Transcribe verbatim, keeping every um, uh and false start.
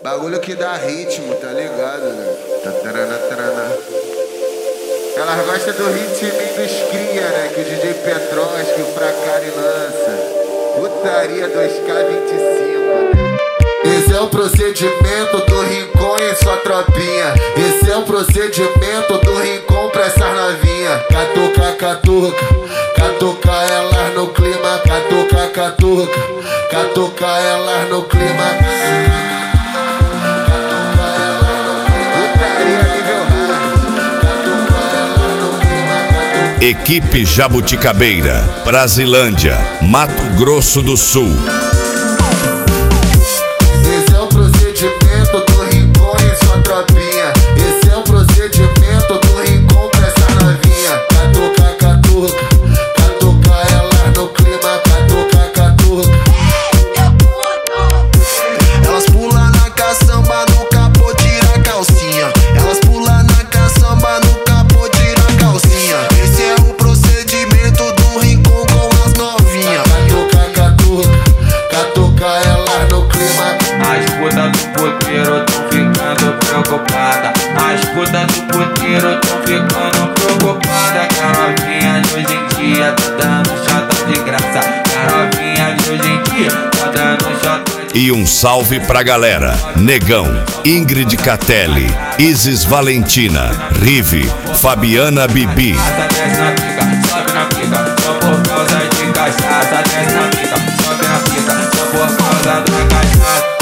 Bagulho que dá ritmo, tá ligado, né? Tatarana, tarana. Elas gostam do ritmo dos cria, né? Que o D J Petros, que o Fracari lança. Putaria dois K vinte e cinco, né? Esse é o procedimento do Rincon e sua tropinha. Esse é o procedimento do Rincon pra essas novinha. Catuca, catuca, catuca elas no clima. Catuca, catuca, catuca elas no clima. Equipe Jabuticabeira, Brasilândia, Mato Grosso do Sul. Esse é o procedimento do Rincon e sua tropinha. Esse é o procedimento do Rincon pra essa novinha. Catuca, catuca, catuca elas no clima. Catuca, catuca. Elas pulam na caçamba, no capô, tira a calcinha. Elas pulam na caçamba, no capô, tira a calcinha. Esse é o procedimento do Rincon com as novinhas. Catuca, catuca, catuca elas no clima. As putas do puteiro tão ficando preocupada. As putas do puteiro tão ficando preocupada. Carovinha de hoje em dia tá dando chata de graça. Carovinha de hoje em dia tá dando chata de... E um salve pra galera: Negão, Ingrid Catelli, Isis Valentina, Rive, Fabiana Bibi. Desce na pica, sobe na pica, só por causa de cachaça. Desce na pica, sobe na pica, só por causa da cachaça.